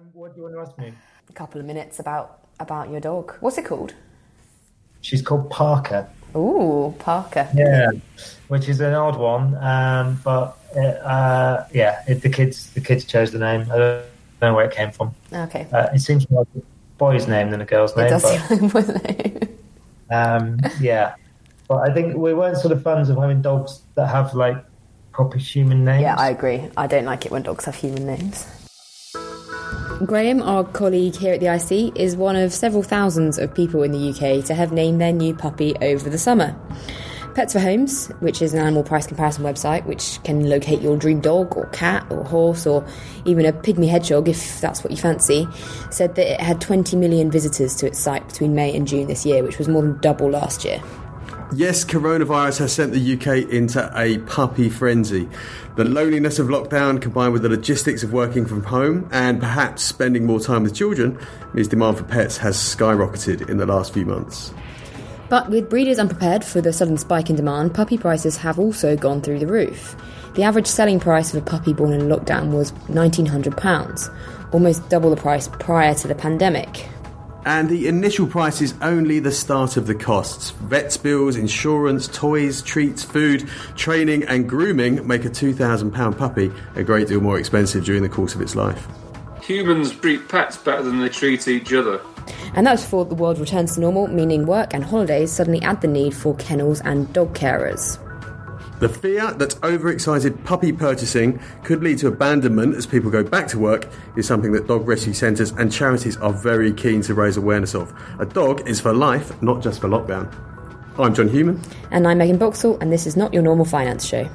What do you want to ask me? A couple of minutes about your dog. What's it called? She's called Parker. Ooh, Parker. Yeah, which is an odd one, but the kids chose the name. I don't know where it came from. Okay. It seems more like a boy's name than a girl's name. It does seem like a boy's name. Yeah, but I think we weren't sort of fans of having dogs that have like proper human names. Yeah, I agree. I don't like it when dogs have human names. Graham, our colleague here at the IC, is one of several thousands of people in the UK to have named their new puppy over the summer. Pets for Homes, which is an animal price comparison website which can locate your dream dog or cat or horse or even a pygmy hedgehog if that's what you fancy, said that it had 20 million visitors to its site between May and June this year, which was more than double last year. Yes, coronavirus has sent the UK into a puppy frenzy. The loneliness of lockdown combined with the logistics of working from home and perhaps spending more time with children means demand for pets has skyrocketed in the last few months. But with breeders unprepared for the sudden spike in demand, puppy prices have also gone through the roof. The average selling price of a puppy born in lockdown was £1,900, almost double the price prior to the pandemic. And the initial price is only the start of the costs. Vets bills, insurance, toys, treats, food, training and grooming make a £2,000 puppy a great deal more expensive during the course of its life. Humans treat pets better than they treat each other. And that's before the world returns to normal, meaning work and holidays suddenly add the need for kennels and dog carers. The fear that overexcited puppy purchasing could lead to abandonment as people go back to work is something that dog rescue centres and charities are very keen to raise awareness of. A dog is for life, not just for lockdown. I'm John Human. And I'm Megan Boxall, and this is Not Your Normal Finance Show.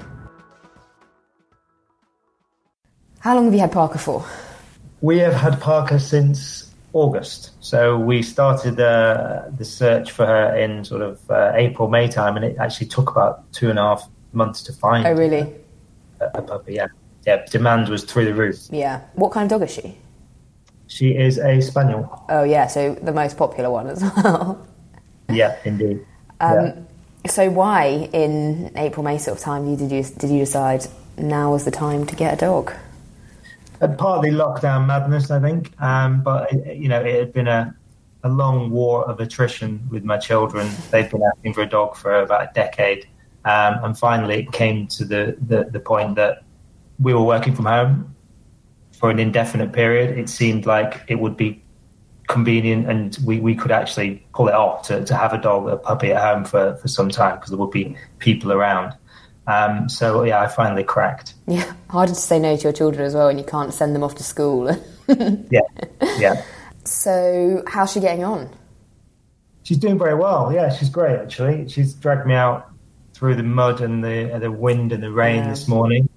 How long have you had Parker for? We have had Parker since August. So we started the search for her in sort of April, May time, and it actually took about 2.5 months to find. Oh, really? A puppy, yeah. Yeah, demand was through the roof. Yeah. What kind of dog is she? She is a spaniel. Oh, yeah, so the most popular one as well. Yeah, indeed. So why, in April, May sort of time, did you decide now was the time to get a dog? Partly lockdown madness, I think. But, it had been a long war of attrition with my children. They've been asking for a dog for about a decade. And finally it came to the point that we were working from home for an indefinite period. It seemed like it would be convenient and we could actually pull it off to have a puppy at home for some time because there would be people around. I finally cracked. Yeah, harder to say no to your children as well when you can't send them off to school. Yeah. So how's she getting on? She's doing very well. Yeah, she's great, actually. She's dragged me out through the mud and the wind and the rain this morning.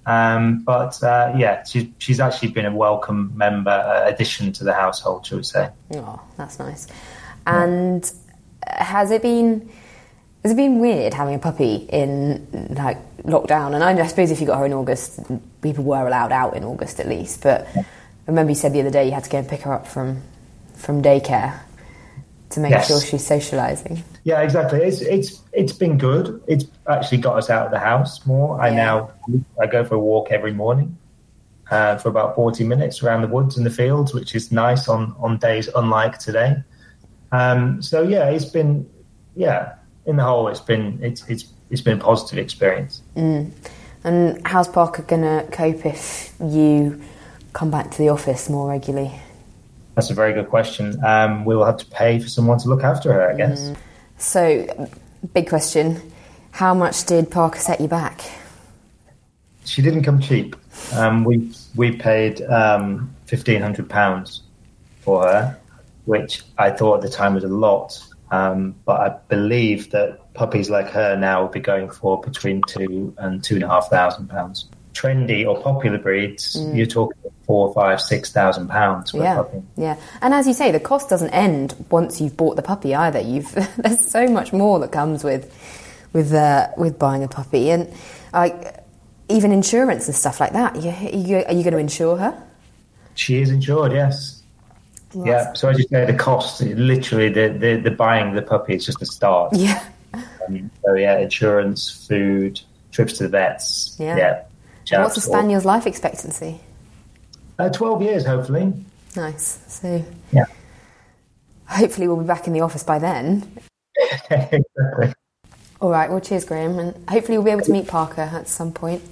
She's actually been a welcome addition to the household, shall we say. Oh, that's nice. And has it been weird having a puppy in like lockdown? And I suppose if you got her in August, people were allowed out in August at least. But I remember you said the other day you had to go and pick her up from daycare to make sure she's socialising. Yeah, exactly. It's been good. It's actually got us out of the house more. I go for a walk every morning for about 40 minutes around the woods and the fields, which is nice on days unlike today. It's been in the whole it's been a positive experience. And how's Parker gonna cope if you come back to the office more regularly? That's a very good question. We will have to pay for someone to look after her, I guess. So, big question. How much did Parker set you back? She didn't come cheap. We paid £1,500 for her, which I thought at the time was a lot. But I believe that puppies like her now will be going for between £2,000 and £2,500. Trendy or popular breeds, you're talking £4,000, £5,000, £6,000 for a puppy. Yeah, and as you say, the cost doesn't end once you've bought the puppy either. There's so much more that comes with buying a puppy, and even insurance and stuff like that. Are you going to insure her? She is insured, yes. Well, yeah. So as you say, the cost, literally, the buying the puppy is just a start. Yeah. Insurance, food, trips to the vets. Yeah. What's a spaniel's life expectancy? 12 years, hopefully. Nice. So Yeah. hopefully we'll be back in the office by then. Exactly. All right, well, cheers, Graham, and hopefully we'll be able to meet Parker at some point.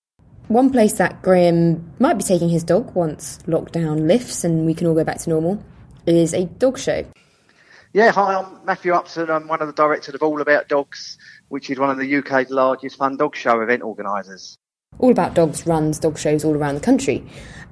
One place that Graham might be taking his dog once lockdown lifts and we can all go back to normal is a dog show. Yeah, hi, I'm Matthew Upson. I'm one of the directors of All About Dogs, which is one of the UK's largest fun dog show event organisers. All About Dogs runs dog shows all around the country.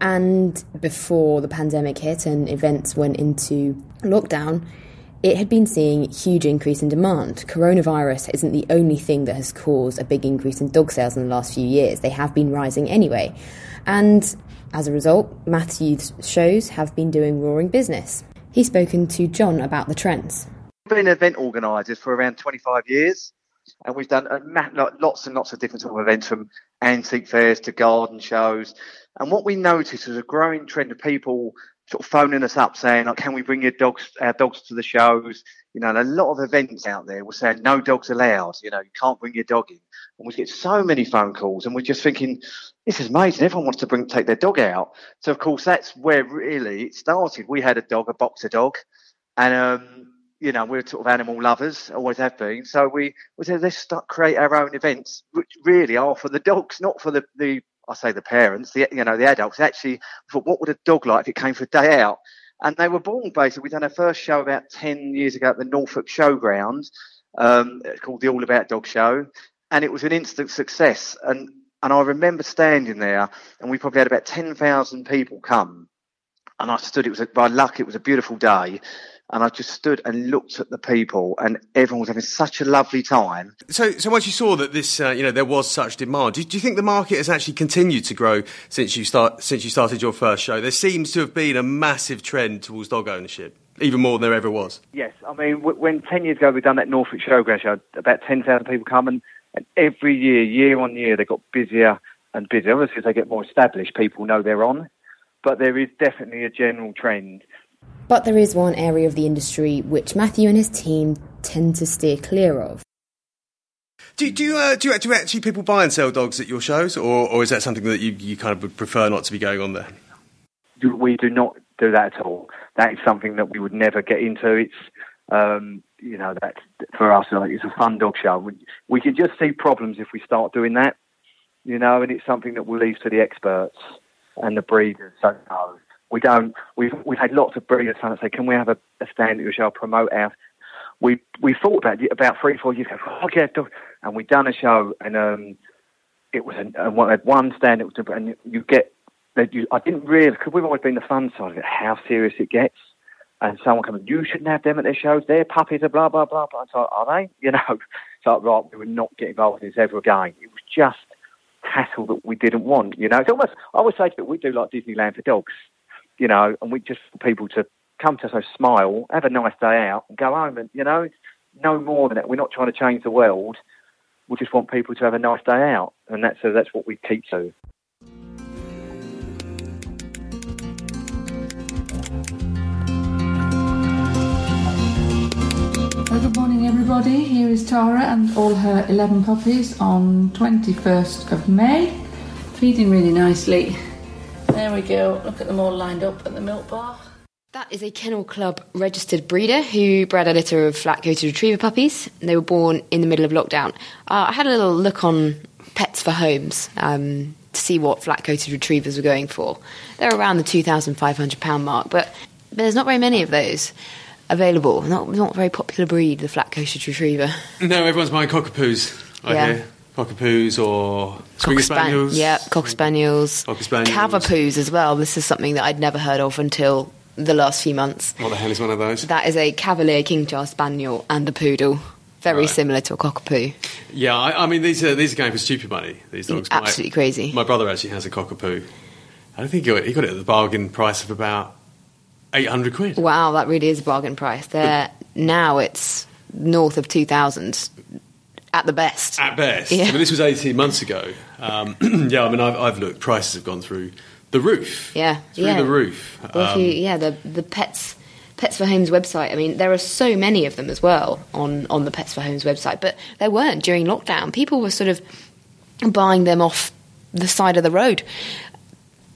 And before the pandemic hit and events went into lockdown, it had been seeing a huge increase in demand. Coronavirus isn't the only thing that has caused a big increase in dog sales in the last few years. They have been rising anyway. And as a result, Matthew's shows have been doing roaring business. He's spoken to John about the trends. We've been event organisers for around 25 years, and we've done lots and lots of different sort of events, from antique fairs to garden shows. And what we noticed was a growing trend of people sort of phoning us up saying, like, can we bring our dogs to the shows? You know, and a lot of events out there were saying no dogs allowed. You know, you can't bring your dog in. And we get so many phone calls, and we're just thinking, this is amazing. Everyone wants to take their dog out. So, of course, that's where really it started. We had a boxer dog, and you know, we're sort of animal lovers, always have been. So we said, let's create our own events, which really are for the dogs, not for the I say the parents, the adults. Actually, thought, what would a dog like if it came for a day out? And they were born basically. We done our first show about 10 years ago at the Norfolk Showground. It's called the All About Dog Show, and it was an instant success. And I remember standing there, and we probably had about 10,000 people come. And I stood. By luck, it was a beautiful day. And I just stood and looked at the people, and everyone was having such a lovely time. So once you saw that this, there was such demand, do you think the market has actually continued to grow since you started your first show? There seems to have been a massive trend towards dog ownership, even more than there ever was. Yes, I mean, when 10 years ago we done that Norfolk Showground show, about 10,000 people come, and every year on year, they got busier and busier. Obviously, as they get more established, people know they're on, but there is definitely a general trend. But there is one area of the industry which Matthew and his team tend to steer clear of. Do actually people buy and sell dogs at your shows, or is that something that you kind of would prefer not to be going on there? We do not do that at all. That is something that we would never get into. It's, that for us, it's a fun dog show. We can just see problems if we start doing that, and it's something that we'll leave to the experts and the breeders. So no. We don't. We've had lots of breeders trying to say, can we have a stand at your show, promote our... We thought about it about 3-4 years ago. Oh, yeah, and we done a show, and it was one stand. It was, and you get that. I didn't realise, because we've always been the fun side of it, how serious it gets. And someone comes, you shouldn't have them at their shows. They're puppies, blah blah blah blah. So are they? So right, we would not get involved in this ever again. It was just hassle that we didn't want. It's almost. I always say that we do like Disneyland for dogs. And we just want people to come to us, smile, have a nice day out, and go home. And, it's no more than that. We're not trying to change the world. We just want people to have a nice day out. And that's what we keep to. Well, good morning, everybody. Here is Tara and all her 11 puppies on 21st of May. Feeding really nicely. There we go. Look at them all lined up at the milk bar. That is a Kennel Club registered breeder who bred a litter of flat-coated retriever puppies. They were born in the middle of lockdown. I had a little look on Pets for Homes to see what flat-coated retrievers were going for. They're around the £2,500 mark, but there's not very many of those available. Not a very popular breed, the flat-coated retriever. No, everyone's buying cockapoos, I hear. Cockapoos or Springer Spaniels. Yeah, Cocker Spaniels. Cavapoos as well. This is something that I'd never heard of until the last few months. What the hell is one of those? That is a Cavalier King Charles Spaniel and a poodle. Very similar to a cockapoo. Yeah, I mean, these are going for stupid money, these dogs. Absolutely crazy. My brother actually has a cockapoo. I don't think he got it at the bargain price of about £800. Wow, that really is a bargain price. Now it's north of 2,000. At the best. At best. Yeah. I mean, this was 18 months ago. I've looked. Prices have gone through the roof. Yeah. Through the roof. Well, the Pets for Homes website, I mean, there are so many of them as well on the Pets for Homes website, but there weren't during lockdown. People were sort of buying them off the side of the road.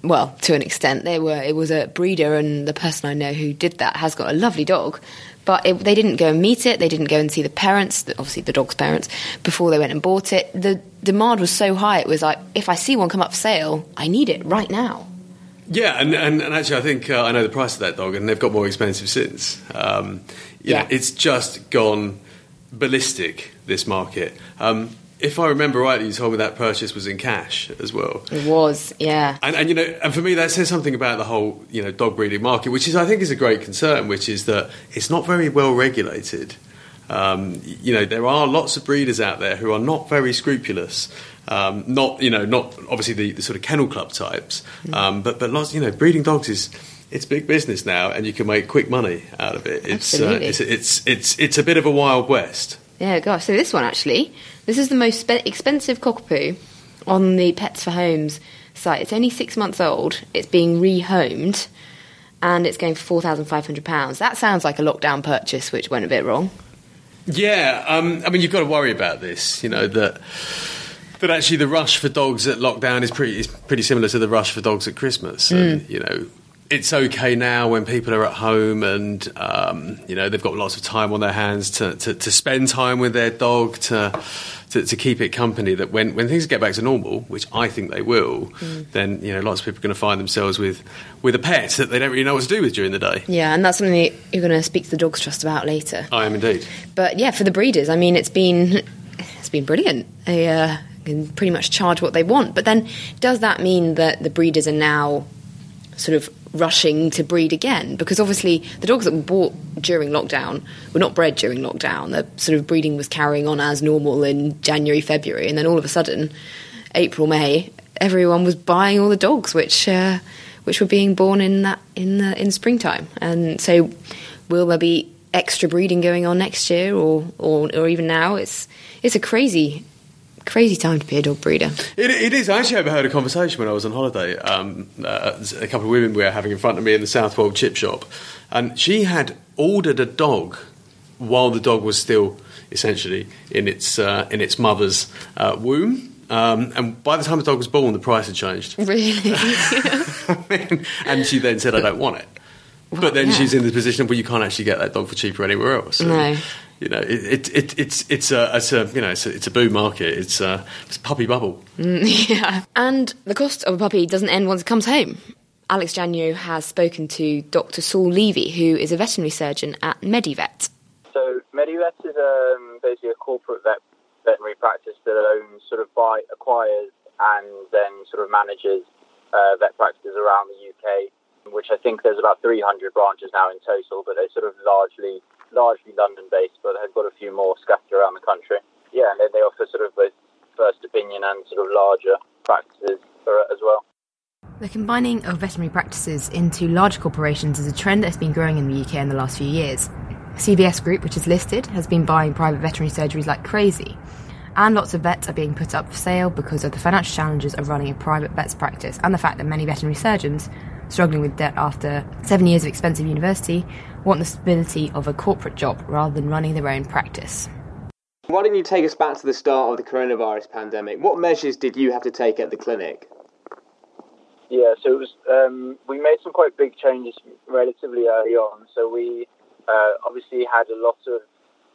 well, to an extent. It was a breeder, and the person I know who did that has got a lovely dog. But they didn't go and meet it. They didn't go and see the parents, obviously the dog's parents, before they went and bought it. The demand was so high, it was like, if I see one come up for sale, I need it right now. Yeah, and actually I think I know the price of that dog, and they've got more expensive since. Yeah, it's just gone ballistic, this market. If I remember rightly, you told me that purchase was in cash as well. It was, yeah. And and for me, that says something about the whole, dog breeding market, which I think is a great concern, which is that it's not very well regulated. There are lots of breeders out there who are not very scrupulous. Not obviously the sort of kennel club types, but lots, breeding dogs it's big business now, and you can make quick money out of it. Absolutely. It's a bit of a wild west. Yeah, gosh. So this one, actually, this is the most expensive cockapoo on the Pets for Homes site. It's only 6 months old. It's being rehomed, and it's going for £4,500. That sounds like a lockdown purchase, which went a bit wrong. Yeah, you've got to worry about this, that actually the rush for dogs at lockdown is pretty similar to the rush for dogs at Christmas. And, it's okay now when people are at home and, they've got lots of time on their hands to spend time with their dog, to keep it company, that when things get back to normal, which I think they will, then, lots of people are going to find themselves with a pet that they don't really know what to do with during the day. Yeah, and that's something that you're going to speak to the Dogs Trust about later. I am indeed. But, yeah, for the breeders, it's been brilliant. They can pretty much charge what they want. But then does that mean that the breeders are now sort of rushing to breed again? Because obviously the dogs that were bought during lockdown were not bred during lockdown. The sort of breeding was carrying on as normal in January, February, and then all of a sudden, April, May, everyone was buying all the dogs which were being born in springtime. And so will there be extra breeding going on next year or even now? It's a crazy time to be a dog breeder. It is. I actually overheard a conversation when I was on holiday. A couple of women were having in front of me in the Southwold chip shop, and she had ordered a dog while the dog was still essentially in its mother's womb. And by the time the dog was born, the price had changed. Really? And she then said, "I don't want it." Well, but then she's in the position of, well, you can't actually get that dog for cheaper anywhere else. So, no. It's a boom market. It's a puppy bubble. Yeah, and the cost of a puppy doesn't end once it comes home. Alex Janio has spoken to Dr. Saul Levy, who is a veterinary surgeon at Medivet. So Medivet is basically a corporate veterinary practice that acquires and then sort of manages vet practices around the UK, which I think there's about 300 branches now in total, but they're sort of largely London-based, but they've got a few more scattered around the country. Yeah, and they offer sort of both first opinion and sort of larger practices as well. The combining of veterinary practices into large corporations is a trend that's been growing in the UK in the last few years. CVS Group, which is listed, has been buying private veterinary surgeries like crazy. And lots of vets are being put up for sale because of the financial challenges of running a private vet's practice and the fact that many veterinary surgeons, struggling with debt after 7 years of expensive university, want the stability of a corporate job rather than running their own practice. Why don't you take us back to the start of the coronavirus pandemic? What measures did you have to take at the clinic? Yeah, so it was, we made some quite big changes relatively early on. So we obviously had a lot of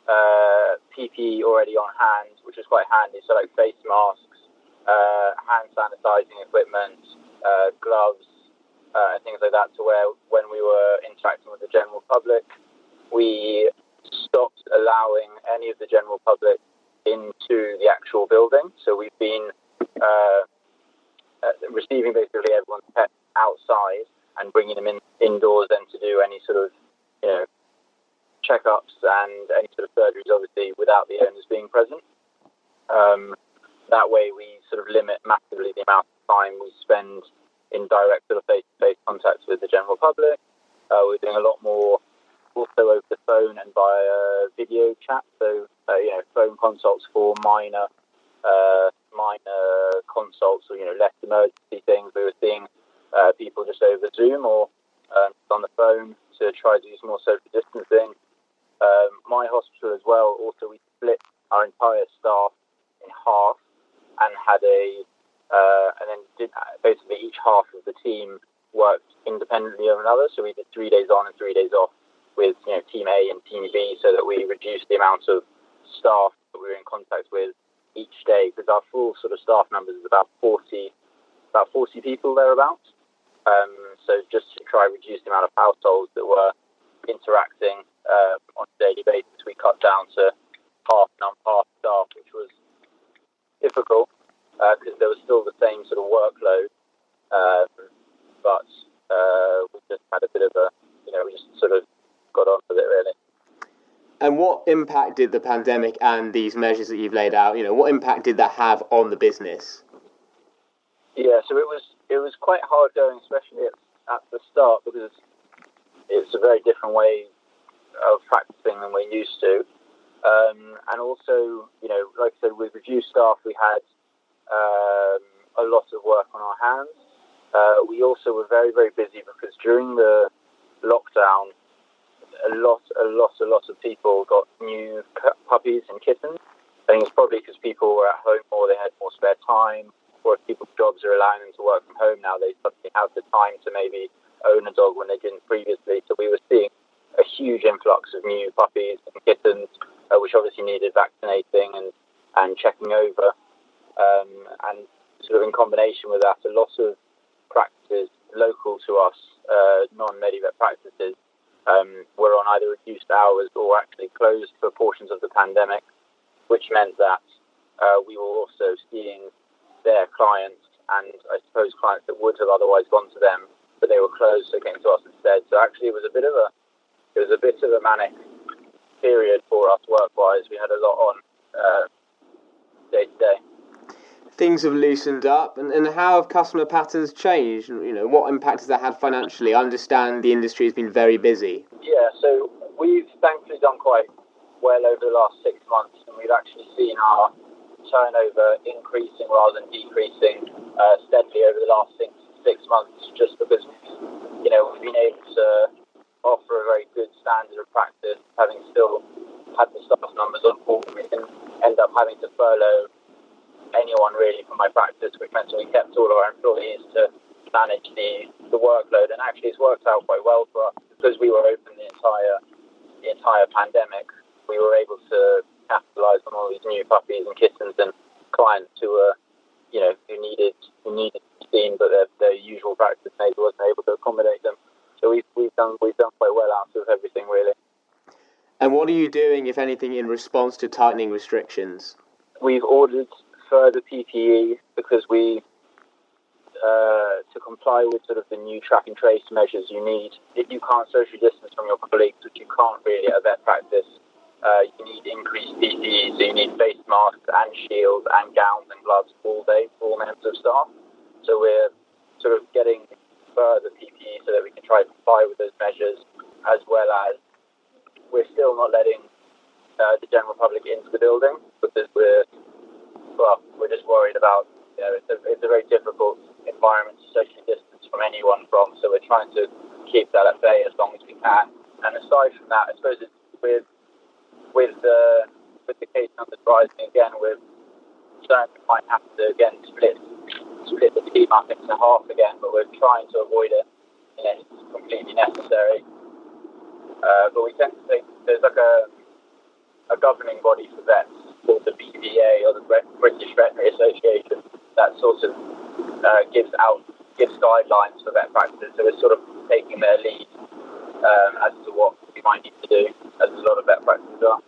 PPE already on hand, which was quite handy. So like face masks, hand sanitizing equipment, gloves, and things like that, to where when we were interacting with the general public, we stopped allowing any of the general public into the actual building. So we've been receiving basically everyone's pets outside and bringing them indoors then to do any sort of, checkups and any sort of surgeries, obviously, without the owners being present. That way we sort of limit massively the amount of time we spend in direct sort of face-to-face contact with the general public. We're doing a lot more also over the phone and via video chat. So, phone consults for minor consults or, less emergency things. We were seeing people just over Zoom or on the phone to try to do some more social distancing. My hospital as well, also we split our entire staff in half and had a and then basically each half of the team worked independently of another. So we did 3 days on and 3 days off with Team A and Team B, so that we reduced the amount of staff that we were in contact with each day, because our full sort of staff numbers is about 40 people thereabouts. So just to try and reduce the amount of households that were interacting on a daily basis, we cut down to half staff, which was difficult because there was still the same sort of workload, but we just had a bit of we just sort of got on with it, really. And what impact did the pandemic and these measures that you've laid out, what impact did that have on the business? Yeah, so it was quite hard going, especially at the start, because it's a very different way of practicing than we're used to. And also, like I said, with reduced staff, we had a lot of work on our hands. We also were very, very busy because during the lockdown, a lot of people got new puppies and kittens. I think it's probably because people were at home more, they had more spare time, or if people's jobs are allowing them to work from home now, they suddenly have the time to maybe own a dog when they didn't previously. So we were seeing a huge influx of new puppies and kittens, which obviously needed vaccinating and checking over. And sort of in combination with that, a lot of practices local to us, non-Medivet practices, were on either reduced hours or actually closed for portions of the pandemic, which meant that we were also seeing their clients, and I suppose clients that would have otherwise gone to them, but they were closed, so came to us instead. So actually it was a bit of a manic period for us work-wise. We had a lot on day to day. Things have loosened up, and how have customer patterns changed? What impact has that had financially? I understand the industry has been very busy. Yeah, so we've thankfully done quite well over the last 6 months, and we've actually seen our turnover increasing rather than decreasing steadily over the last six months, just because we've been able to offer a very good standard of practice, having still had the staff numbers on board. We didn't end up having to furlough anyone really from my practice, which meant that we kept all of our employees to manage the workload, and actually it's worked out quite well for us because we were open the entire pandemic. We were able to capitalise on all these new puppies and kittens and clients who were, who needed to be seen, but their usual practice maybe wasn't able to accommodate them. So we've done quite well out of everything, really. And what are you doing, if anything, in response to tightening restrictions? We've ordered further PPE because we, to comply with sort of the new track and trace measures you need, if you can't socially distance from your colleagues, which you can't really at a vet practice, you need increased PPE, so you need face masks and shields and gowns and gloves all day for all members of staff. So we're sort of getting further PPE so that we can try to comply with those measures, as well as we're still not letting the general public into the building because we're just worried about, it's a very difficult environment to socially distance from anyone from, so we're trying to keep that at bay as long as we can. And aside from that, I suppose it's with the case numbers rising again, we're concerned we might have to again split the team up into half again, but we're trying to avoid it unless it's completely necessary. But we tend to think there's like a governing body for vets called the BVA, or the British Veterinary Association, that sort of gives guidelines for vet practices. So we're sort of taking their lead as to what we might need to do, as a lot of vet practices are.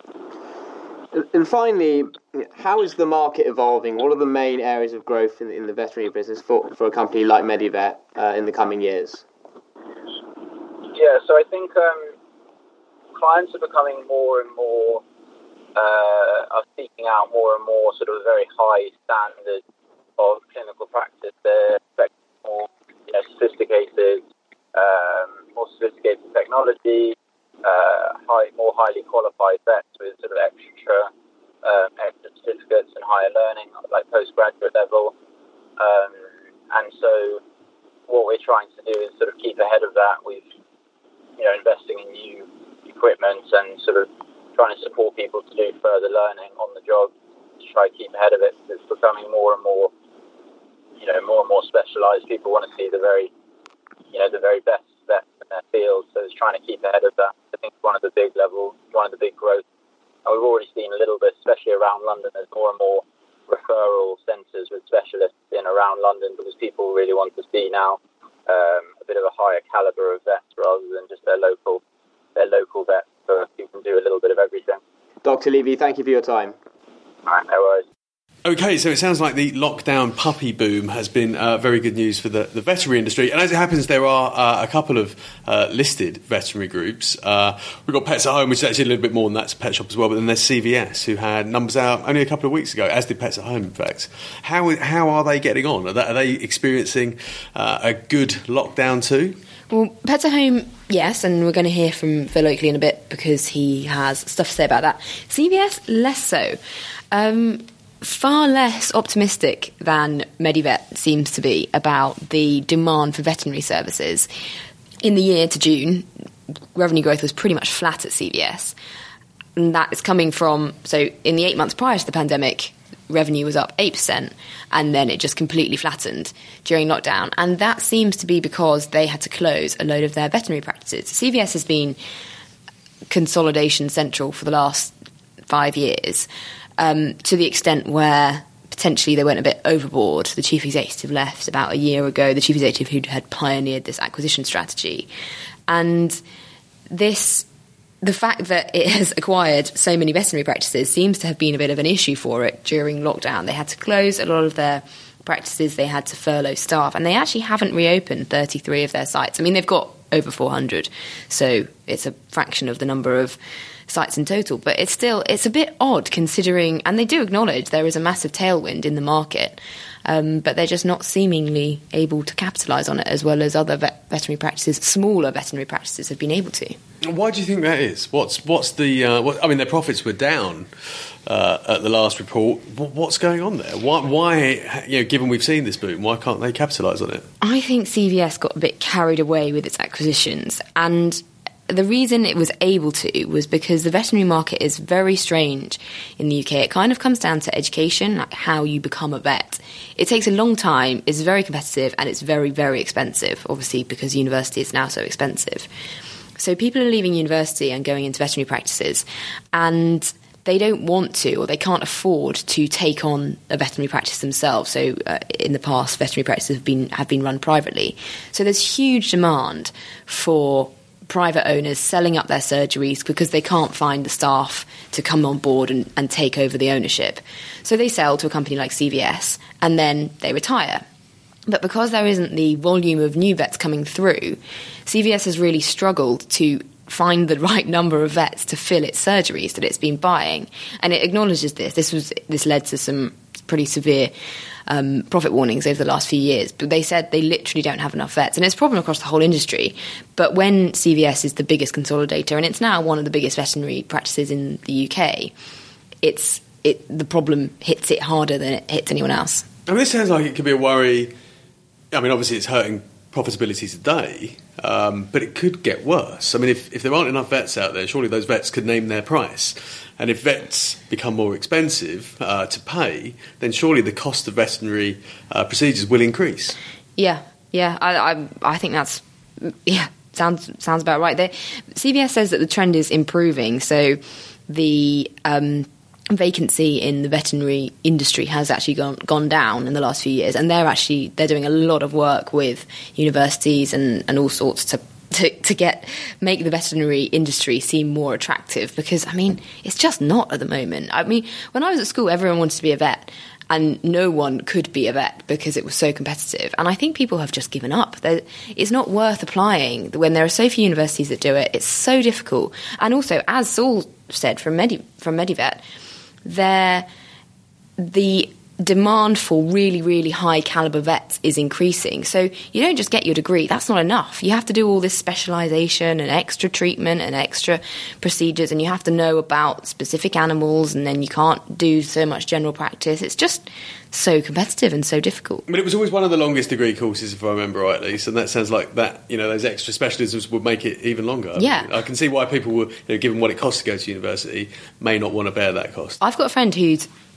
And finally, how is the market evolving? What are the main areas of growth in the veterinary business for a company like Medivet in the coming years? Yeah, so I think clients are becoming more and more, are seeking out more and more sort of a very high standard of clinical practice. They're expecting more, more sophisticated technology, more highly qualified vets with sort of extra certificates and higher learning, like postgraduate level. And so what we're trying to do is sort of keep ahead of that with, investing in new equipment and sort of trying to support people to do further learning on the job to try to keep ahead of it. It's becoming more and more more and more specialised. People want to see the very best vets in their field. So it's trying to keep ahead of that. I think one of the big growth. And we've already seen a little bit, especially around London. There's more and more referral centres with specialists in around London because people really want to see now a bit of a higher calibre of vets rather than just their local vets, so you can do a little bit of everything. Dr. Levy, thank you for your time. All right, no worries. Okay, so it sounds like the lockdown puppy boom has been very good news for the veterinary industry. And as it happens, there are a couple of listed veterinary groups. We've got Pets at Home, which is actually a little bit more than that's a pet shop as well. But then there's CVS, who had numbers out only a couple of weeks ago, as did Pets at Home, in fact. How are they getting on? Are they experiencing a good lockdown too? Well, Pets at Home, yes, and we're going to hear from Phil Oakley in a bit because he has stuff to say about that. CVS, less so. Far less optimistic than Medivet seems to be about the demand for veterinary services. In the year to June, revenue growth was pretty much flat at CVS. And that is coming from, so in the 8 months prior to the pandemic, revenue was up 8%, and then it just completely flattened during lockdown. And that seems to be because they had to close a load of their veterinary practices. CVS has been consolidation central for the last 5 years. To the extent where potentially they went a bit overboard. The chief executive left about a year ago, the chief executive who had pioneered this acquisition strategy. And the fact that it has acquired so many veterinary practices seems to have been a bit of an issue for it during lockdown. They had to close a lot of their practices, they had to furlough staff, and they actually haven't reopened 33 of their sites. I mean, they've got over 400, so it's a fraction of the number of sites in total, but it's a bit odd considering, and they do acknowledge there is a massive tailwind in the market, but they're just not seemingly able to capitalise on it as well as other veterinary practices, smaller veterinary practices have been able to. Why do you think that is? What's the? I mean, their profits were down at the last report. What's going on there? Why? Given we've seen this boom, why can't they capitalise on it? I think CVS got a bit carried away with its acquisitions, and the reason it was able to was because the veterinary market is very strange in the UK. It kind of comes down to education, like how you become a vet. It takes a long time, it's very competitive, and it's very, very expensive, obviously, because university is now so expensive. So people are leaving university and going into veterinary practices, and they don't want to, or they can't afford to take on a veterinary practice themselves. So in the past, veterinary practices have been run privately. So there's huge demand for private owners selling up their surgeries because they can't find the staff to come on board and take over the ownership. So they sell to a company like CVS and then they retire. But because there isn't the volume of new vets coming through, CVS has really struggled to find the right number of vets to fill its surgeries that it's been buying. And it acknowledges this. This led to some pretty severe profit warnings over the last few years, but they said they literally don't have enough vets, and it's a problem across the whole industry. But when CVS is the biggest consolidator, and it's now one of the biggest veterinary practices in the UK, the problem hits it harder than it hits anyone else. I mean, this sounds like it could be a worry. I mean, obviously it's hurting profitability today, but it could get worse. I mean, if there aren't enough vets out there, surely those vets could name their price. And if vets become more expensive to pay, then surely the cost of veterinary procedures will increase. Yeah. I think that's sounds about right. CVS says that the trend is improving. So the vacancy in the veterinary industry has actually gone down in the last few years, and they're doing a lot of work with universities and all sorts to make the veterinary industry seem more attractive, because I mean it's just not at the moment. I mean, when I was at school, everyone wanted to be a vet, and no one could be a vet because it was so competitive. And I think people have just given up. It's not worth applying when there are so few universities that do it. It's so difficult. And also, as Saul said from Medivet, the demand for really, really high caliber vets is increasing. So you don't just get your degree. That's not enough. You have to do all this specialization and extra treatment and extra procedures, and you have to know about specific animals, and then you can't do so much general practice. It's just so competitive and so difficult. I mean, it was always one of the longest degree courses, if I remember rightly, so that sounds like that, those extra specialisms would make it even longer. Yeah. I can see why people would, given what it costs to go to university, may not want to bear that cost. I've got a friend who's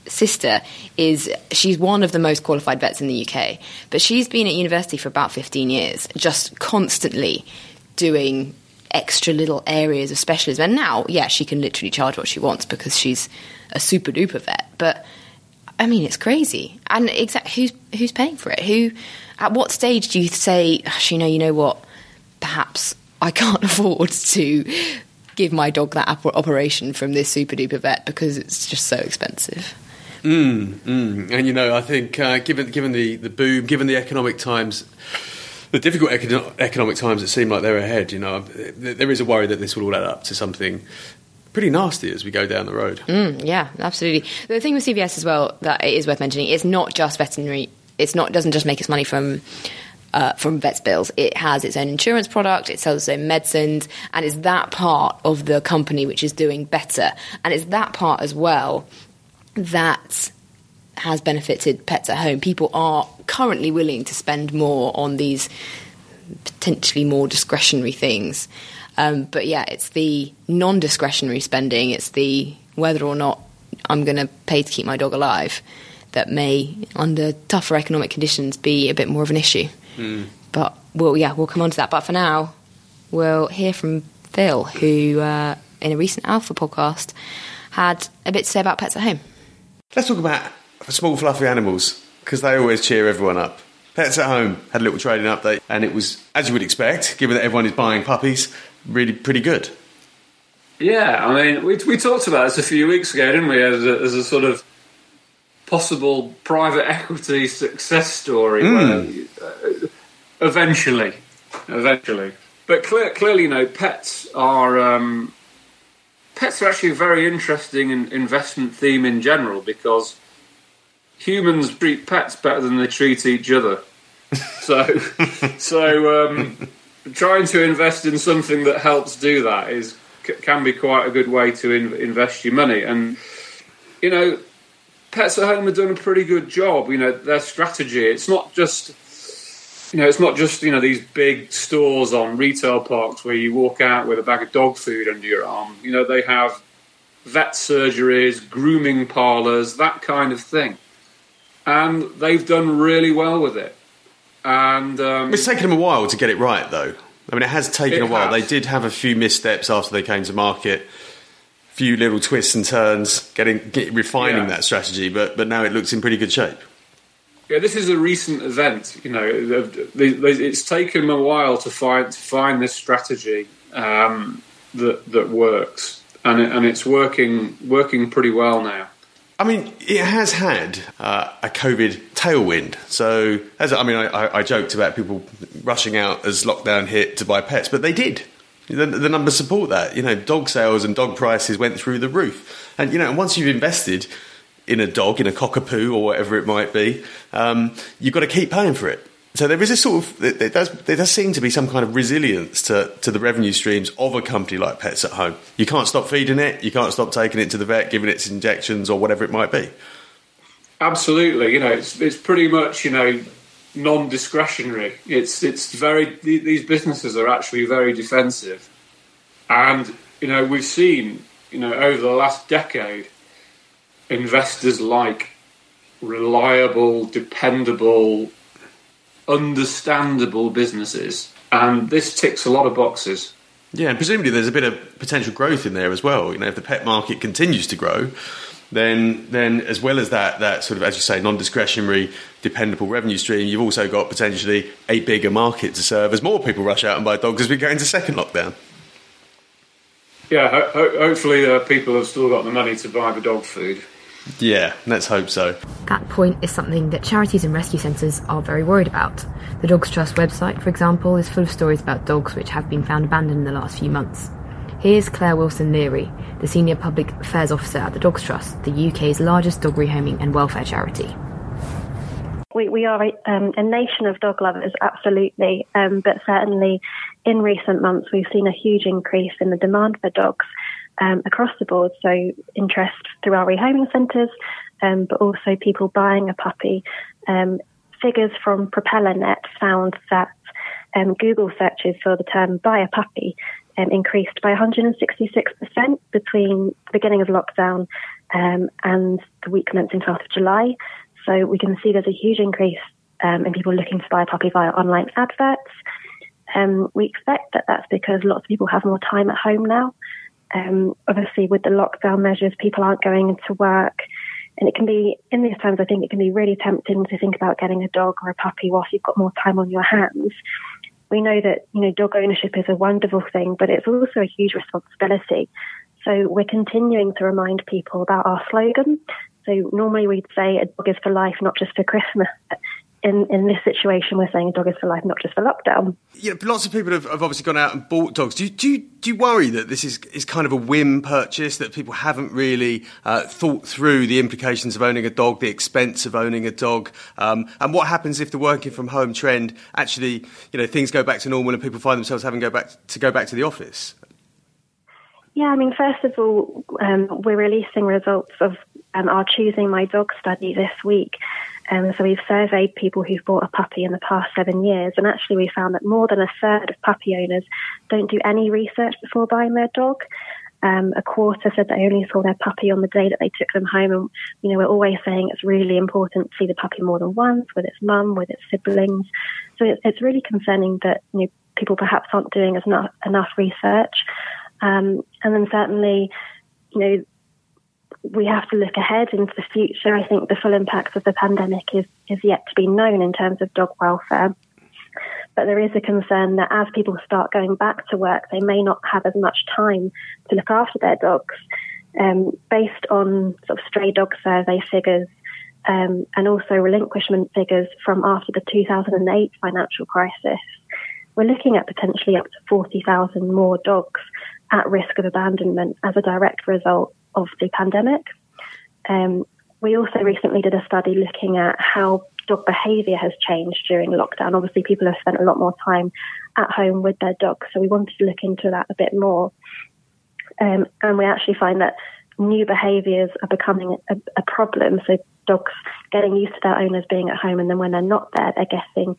sister she's one of the most qualified vets in the UK, but she's been at university for about 15 years, just constantly doing extra little areas of specialism. And now, yeah, she can literally charge what she wants because she's a super duper vet. But I mean, it's crazy. And who's paying for it? At what stage do you say, actually, you know what, perhaps I can't afford to give my dog that operation from this super duper vet because it's just so expensive. And I think given the boom, given the economic times, the difficult economic times that seem like they're ahead, there is a worry that this will all add up to something pretty nasty as we go down the road. Yeah, absolutely. The thing with CVS as well that it is worth mentioning, it's not just veterinary. Doesn't just make its money from vets' bills. It has its own insurance product, it sells its own medicines, and it's that part of the company which is doing better. And it's that part as well that has benefited Pets at Home. People are currently willing to spend more on these potentially more discretionary things. But yeah, it's the non-discretionary spending, it's the whether or not I'm going to pay to keep my dog alive that may, under tougher economic conditions, be a bit more of an issue. But we'll come on to that. But for now, we'll hear from Phil, who in a recent Alpha podcast had a bit to say about Pets at Home. Let's talk about small fluffy animals, because they always cheer everyone up. Pets at Home had a little trading update, and it was, as you would expect, given that everyone is buying puppies, really pretty good. Yeah, I mean, we talked about this a few weeks ago, didn't we, as a sort of possible private equity success story. Where, eventually. But clearly, pets are actually a very interesting investment theme in general, because humans treat pets better than they treat each other. So trying to invest in something that helps do that can be quite a good way to invest your money. And Pets at Home have done a pretty good job. Their strategy. It's not just these big stores on retail parks where you walk out with a bag of dog food under your arm. They have vet surgeries, grooming parlours, that kind of thing. And they've done really well with it. And it's taken them a while to get it right, though. I mean, it has taken a while. They did have a few missteps after they came to market, a few little twists and turns, refining that strategy, but now it looks in pretty good shape. Yeah, this is a recent event. It's taken them a while to find this strategy that works, and it's working pretty well now. I mean, it has had a COVID tailwind. So, I joked about people rushing out as lockdown hit to buy pets, but they did. The numbers support that. Dog sales and dog prices went through the roof. And, and once you've invested in a dog, in a cockapoo or whatever it might be, you've got to keep paying for it. So there is a sort of, there does seem to be some kind of resilience to the revenue streams of a company like Pets at Home. You can't stop feeding it, you can't stop taking it to the vet, giving it injections or whatever it might be. Absolutely, it's pretty much, non-discretionary. It's very, these businesses are actually very defensive. And, we've seen, over the last decade, investors like reliable, dependable, understandable businesses, and this ticks a lot of boxes. Yeah, and presumably there's a bit of potential growth in there as well. If the pet market continues to grow, then as well as that sort of, as you say, non-discretionary, dependable revenue stream, you've also got potentially a bigger market to serve as more people rush out and buy dogs as we go into second lockdown. Yeah, hopefully people have still got the money to buy the dog food. Yeah, let's hope so. That point is something that charities and rescue centres are very worried about. The Dogs Trust website, for example, is full of stories about dogs which have been found abandoned in the last few months. Here's Claire Wilson-Leary, the Senior Public Affairs Officer at the Dogs Trust, the UK's largest dog rehoming and welfare charity. We are a nation of dog lovers, absolutely, but certainly in recent months we've seen a huge increase in the demand for dogs across the board, so interest through our rehoming centres, but also people buying a puppy. Figures from PropellerNet found that Google searches for the term buy a puppy increased by 166% between the beginning of lockdown and the week commencing 12th of July. So we can see there's a huge increase in people looking to buy a puppy via online adverts. We expect that that's because lots of people have more time at home now. Obviously, with the lockdown measures, people aren't going into work. And it can be, in these times, I think it can be really tempting to think about getting a dog or a puppy whilst you've got more time on your hands. We know that, dog ownership is a wonderful thing, but it's also a huge responsibility. So we're continuing to remind people about our slogan. So normally we'd say a dog is for life, not just for Christmas. In this situation, we're saying a dog is for life, not just for lockdown. Lots of people have obviously gone out and bought dogs. Do you worry that this is kind of a whim purchase, that people haven't really thought through the implications of owning a dog, the expense of owning a dog, and what happens if the working from home trend actually, things go back to normal and people find themselves having to go back to the office? Yeah, first of all, we're releasing results of our Choosing My Dog study this week. So we've surveyed people who've bought a puppy in the past 7 years, and actually we found that more than a third of puppy owners don't do any research before buying their dog. A quarter said they only saw their puppy on the day that they took them home, and we're always saying it's really important to see the puppy more than once, with its mum, with its siblings. So it's really concerning that people perhaps aren't doing enough research. And then certainly, we have to look ahead into the future. I think the full impact of the pandemic is yet to be known in terms of dog welfare. But there is a concern that as people start going back to work, they may not have as much time to look after their dogs. Based on sort of stray dog survey figures and also relinquishment figures from after the 2008 financial crisis, we're looking at potentially up to 40,000 more dogs at risk of abandonment as a direct result of the pandemic. We also recently did a study looking at how dog behaviour has changed during lockdown. Obviously, people have spent a lot more time at home with their dogs, so we wanted to look into that a bit more. And we actually find that new behaviours are becoming a problem. So dogs getting used to their owners being at home, and then when they're not there, they're getting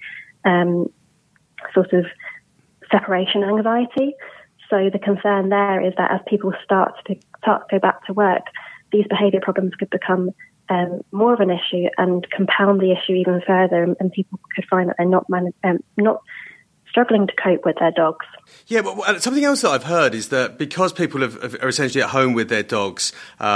sort of separation anxiety. So the concern there is that as people start to go back to work, these behaviour problems could become more of an issue and compound the issue even further, and people could find that they're not struggling to cope with their dogs. Yeah, but something else that I've heard is that because people are essentially at home with their dogs,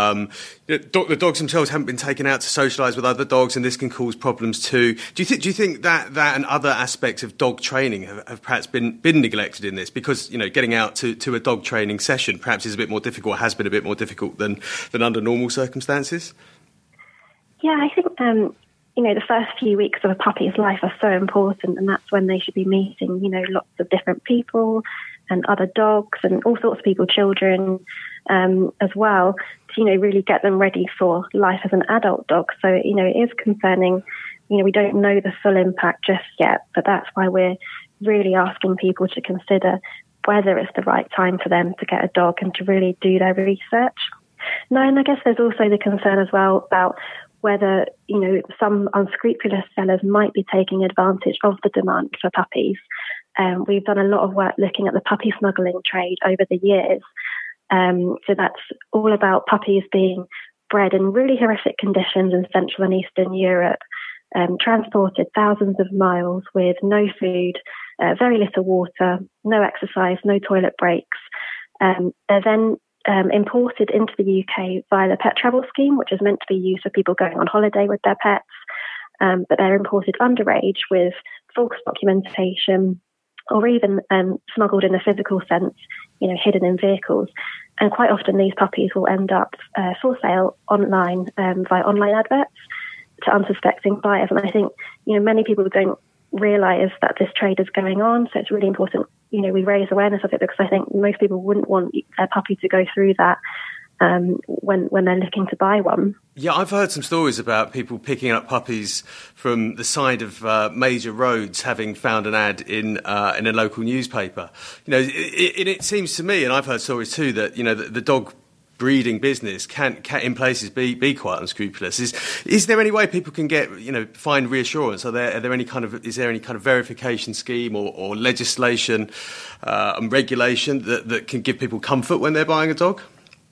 the dogs themselves haven't been taken out to socialise with other dogs, and this can cause problems too. Do you think that and other aspects of dog training have perhaps been neglected in this? Because getting out to a dog training session perhaps is a bit more difficult, has been a bit more difficult than under normal circumstances. Yeah, I think the first few weeks of a puppy's life are so important, and that's when they should be meeting, lots of different people and other dogs and all sorts of people, children as well, to, really get them ready for life as an adult dog. So, it is concerning. We don't know the full impact just yet, but that's why we're really asking people to consider whether it's the right time for them to get a dog and to really do their research. No, and I guess there's also the concern as well about whether, some unscrupulous sellers might be taking advantage of the demand for puppies. We've done a lot of work looking at the puppy smuggling trade over the years. So that's all about puppies being bred in really horrific conditions in Central and Eastern Europe, transported thousands of miles with no food, very little water, no exercise, no toilet breaks. They're then imported into the UK via the Pet Travel Scheme, which is meant to be used for people going on holiday with their pets, but they're imported underage with false documentation, or even smuggled in a physical sense, hidden in vehicles. And quite often these puppies will end up for sale online via online adverts to unsuspecting buyers. And I think, many people don't realise that this trade is going on. So it's really important, we raise awareness of it, because I think most people wouldn't want their puppy to go through that when they're looking to buy one. Yeah, I've heard some stories about people picking up puppies from the side of major roads, having found an ad in a local newspaper. It seems to me, and I've heard stories too, that the dog breeding business can in places be quite unscrupulous. Is there any way people can find reassurance? Is there any kind of verification scheme or legislation and regulation that can give people comfort when they're buying a dog?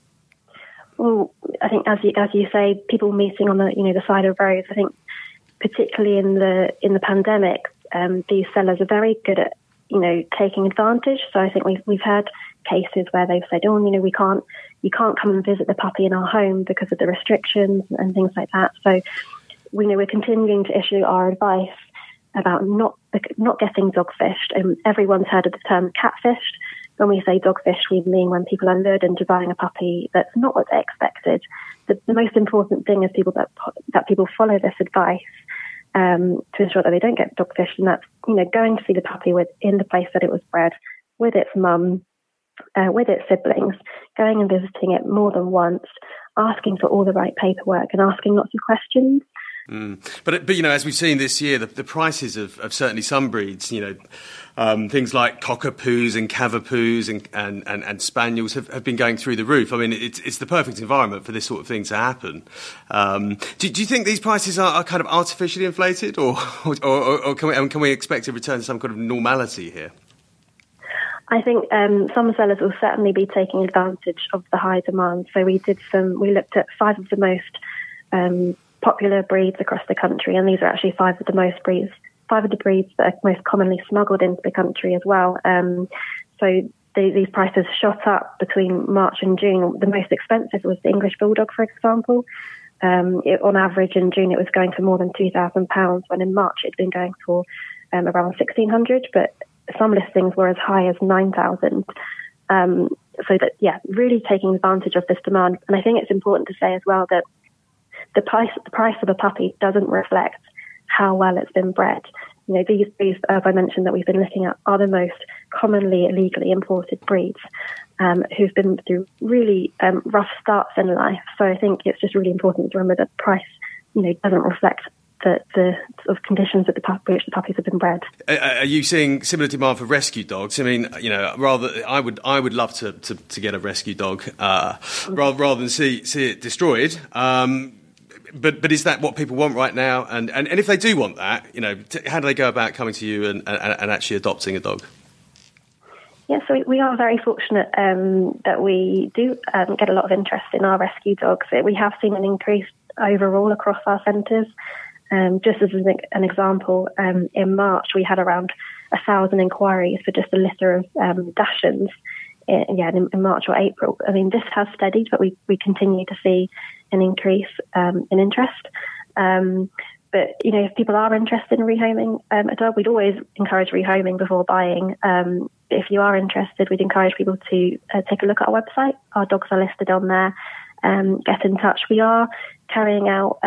Well, I think as you say, people meeting on the side of roads. I think particularly in the pandemic, these sellers are very good at taking advantage. So I think we've had cases where they've said, you can't come and visit the puppy in our home because of the restrictions and things like that. So we're continuing to issue our advice about not getting dog fished. Everyone's heard of the term catfished. When we say dog fish, we mean when people are lured into buying a puppy that's not what they expected. The most important thing is that people follow this advice to ensure that they don't get dog fished, and that's going to see the puppy in the place that it was bred, with its mum, with its siblings, going and visiting it more than once, asking for all the right paperwork and asking lots of questions. But as we've seen this year, the prices of certainly some breeds, things like cockapoos and cavapoos and spaniels have been going through the roof. I mean, it's the perfect environment for this sort of thing to happen. Do you think these prices are kind of artificially inflated, or can we expect a return to some kind of normality here? I think some sellers will certainly be taking advantage of the high demand. So we looked at 5 of the most popular breeds across the country, and these are actually 5 of the breeds that are most commonly smuggled into the country as well. So these prices shot up between March and June. The most expensive was the English Bulldog, for example. On average in June it was going for more than £2,000, when in March it'd been going for around £1,600, but some listings were as high as £9,000. So that, really taking advantage of this demand. And I think it's important to say as well that the price of a puppy doesn't reflect how well it's been bred. These breeds, as I mentioned, that we've been looking at are the most commonly illegally imported breeds who've been through really rough starts in life. So I think it's just really important to remember that price, doesn't reflect the sort of conditions that which the puppies have been bred. Are you seeing similar demand for rescue dogs? I mean, I would love to get a rescue dog rather than see it destroyed. But is that what people want right now? And if they do want that, how do they go about coming to you and actually adopting a dog? Yeah, so we are very fortunate that we do get a lot of interest in our rescue dogs. We have seen an increase overall across our centres. Just as an example, in March we had around 1,000 inquiries for just a litter of Dachshunds. In March or April. I mean, this has steadied, but we continue to see an increase in interest. But, if people are interested in rehoming a dog, we'd always encourage rehoming before buying. If you are interested, we'd encourage people to take a look at our website. Our dogs are listed on there. Get in touch. We are carrying out,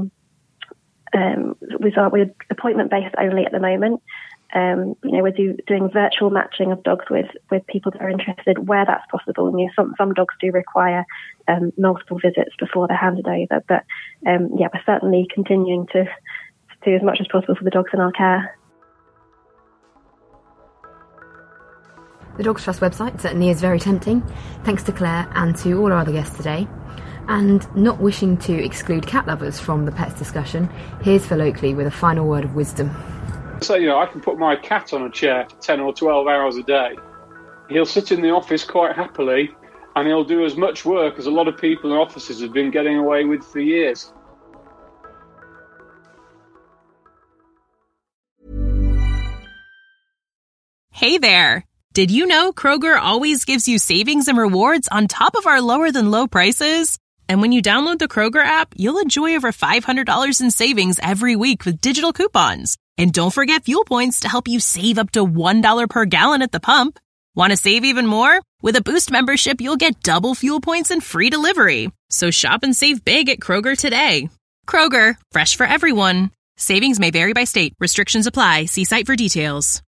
we're appointment-based only at the moment. We're doing virtual matching of dogs with people that are interested where that's possible. And some dogs do require multiple visits before they're handed over. But we're certainly continuing to do as much as possible for the dogs in our care. The Dogs Trust website certainly is very tempting, thanks to Claire and to all our other guests today. And not wishing to exclude cat lovers from the pets discussion, here's Phil Oakley with a final word of wisdom. So, I can put my cat on a chair for 10 or 12 hours a day. He'll sit in the office quite happily, and he'll do as much work as a lot of people in offices have been getting away with for years. Hey there! Did you know Kroger always gives you savings and rewards on top of our lower-than-low prices? And when you download the Kroger app, you'll enjoy over $500 in savings every week with digital coupons. And don't forget fuel points to help you save up to $1 per gallon at the pump. Want to save even more? With a Boost membership, you'll get double fuel points and free delivery. So shop and save big at Kroger today. Kroger, fresh for everyone. Savings may vary by state. Restrictions apply. See site for details.